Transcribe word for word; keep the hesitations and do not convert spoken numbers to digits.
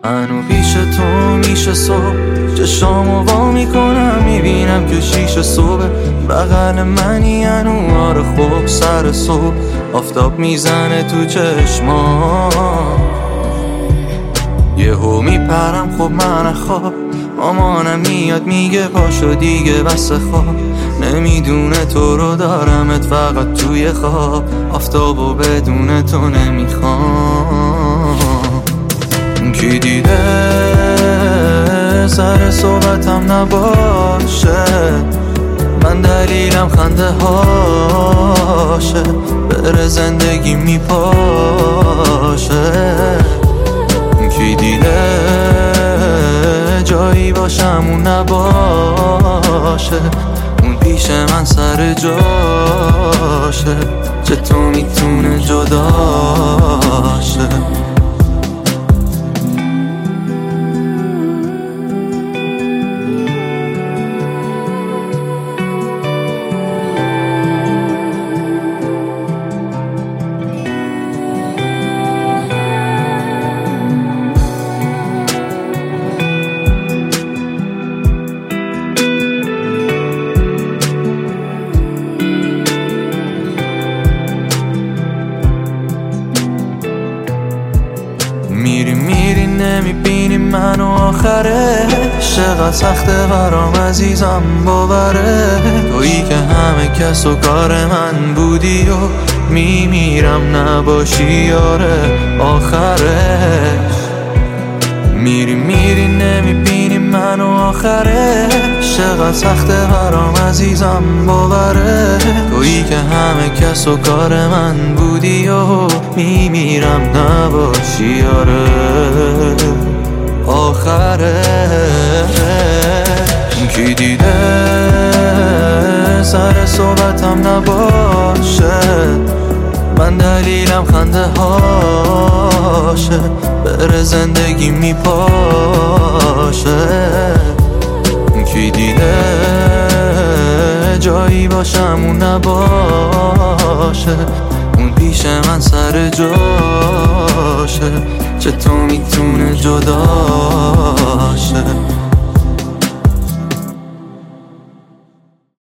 منو پیش تو میشه صبح، چشامو وا میکنم میبینم که شیش صبح بغل منی انوار خوب. سر صبح آفتاب میزنه تو چشما، یهو میپرم خب من خواب. مامانم میاد میگه پاشو دیگه بس خواب، نمیدونه تو رو دارمت فقط توی خواب. آفتابو بدون تو نمیخوام. کی دیده سر صحبتم نباشه، من دلیلم خنده هاشه، بره زندگی میپاشه. کی دیده جایی باشم اون نباشه، اون پیش من سر جاشه، چه تو میتونه جداشه. میری میری نمیبینی منو آخره، چقدر سخته برام عزیزم باوره. تویی که همه کس و کار من بودی و میمیرم نباشی یاره آخرش. میری میری نمیبینی منو آخره، چقدر سخته برام عزیزم باوره. تویی که همه کس و کار من بودی و میمیرم نباشی یاره آخره. کی دیده سر صحبتم نباشه، من دلیلم خنده هاشه، بره زندگی میپاشه. کی دیده جایی باشم اون نباشه، اون پیش من سر جاشه، چه تو میتونه جداشه.